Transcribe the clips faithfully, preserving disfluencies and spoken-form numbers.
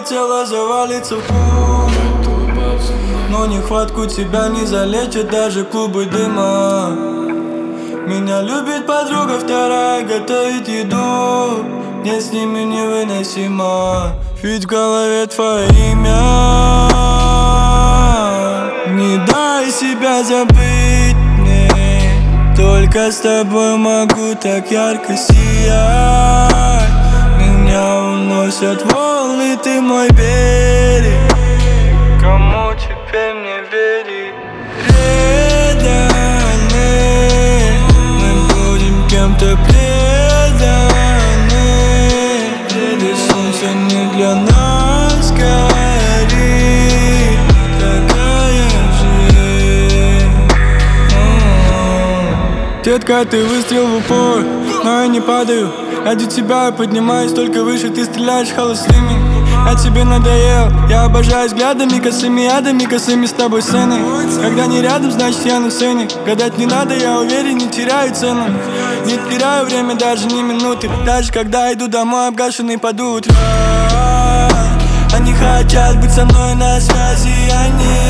тело завалится в пух, но нехватку тебя не залечат даже клубы дыма. Меня любит подруга вторая, готовит еду, мне с ними невыносимо, ведь в голове твое имя. Не дай себя забыть мне, только с тобой могу так ярко сиять. Меня уносят волны, ты мой берег. Кому теперь мне верить? Преданы, мы будем кем-то преданы. Где солнце не для нас горит, такая жизнь. Детка, ты выстрел в упор, но я не падаю. Ради тебя я поднимаюсь только выше, ты стреляешь холостыми. Я тебе надоел, я обожаю взглядами косыми, ядами косыми с тобой сцены. Когда не рядом, значит я на сцене. Гадать не надо, я уверен, не теряю цену. Не теряю время даже ни минуты, даже когда иду домой обгашенный под утро. Они хотят быть со мной на связи, они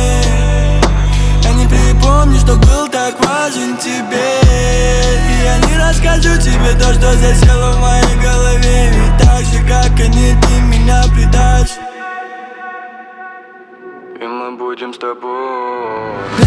Я не припомню, что был так важен тебе. И я не расскажу тебе то, что засело в моей голове. Ведь так же, как они, ты меня предашь, и мы будем с тобой.